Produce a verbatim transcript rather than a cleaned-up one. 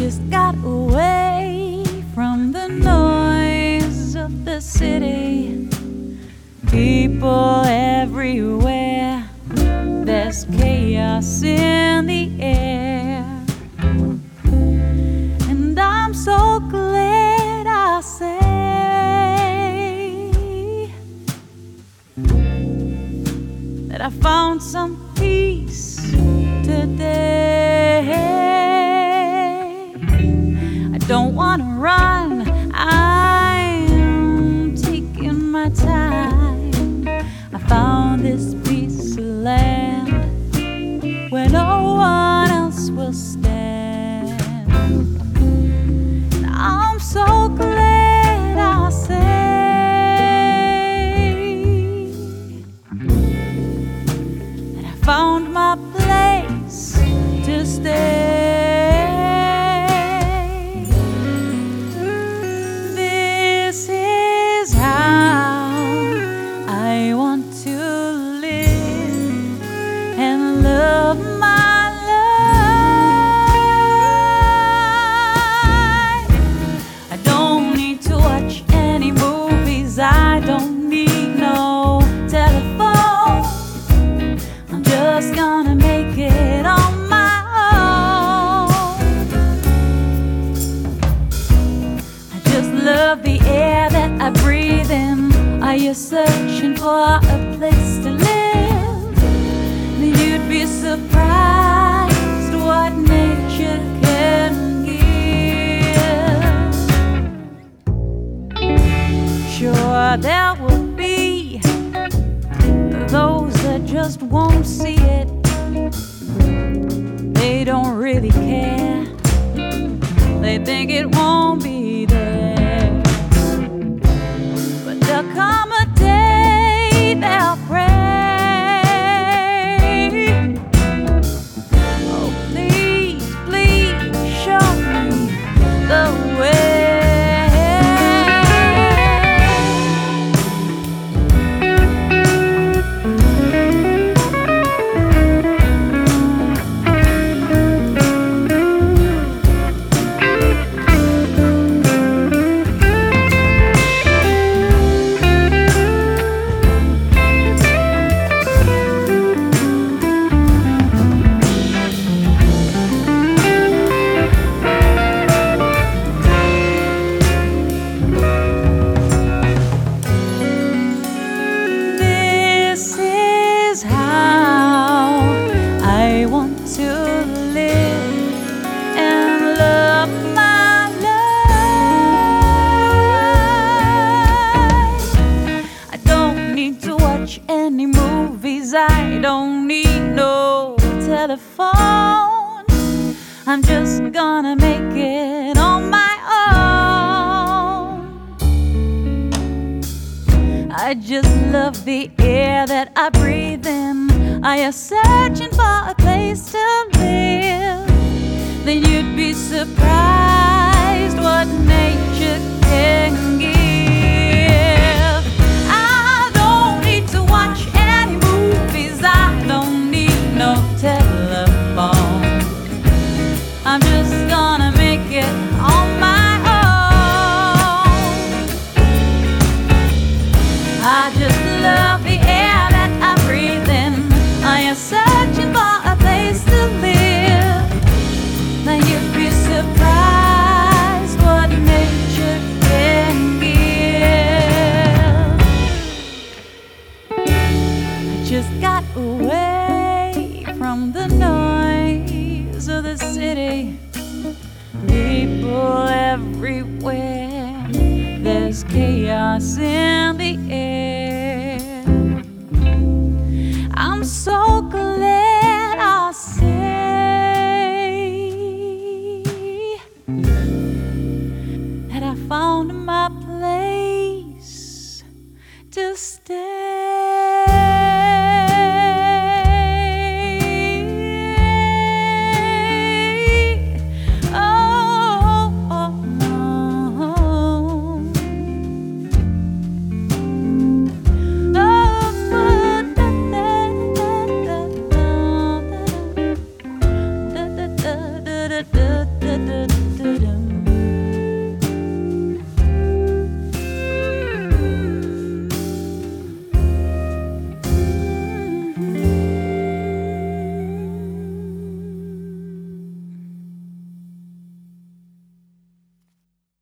just got away from the noise of the city. People everywhere, there's chaos in the air. And I'm so glad I say that I found some peace today. I don't want to run, I'm taking my time. I found this piece of land where no one else will stand. And I'm so glad I say that I found my place to stay. This is how I want to live and love my life. I don't need to watch any movies, I don't need no telephone. I'm just gonna make it on my own. I just love the air that I breathe in. Are you searching for a place to live? Then you'd be surprised what nature can give. Sure, there will be those that just won't see it. They don't really care, they think it won't be there. But there'll come a day they'll pray, oh please, please show me the way. Any movies, I don't need no telephone. I'm just gonna make it on my own. I just love the air that I breathe in. Are you searching for a place to live? Then you'd be surprised what nature can give. I'm just gonna make it on my own. I just love the air that I breathe in. I am searching for a place to live. Then you'd be surprised what nature can give. I just got away from the noise of the city. People everywhere, there's chaos in the air. I'm so glad I say that I found my place to stay. Da, da,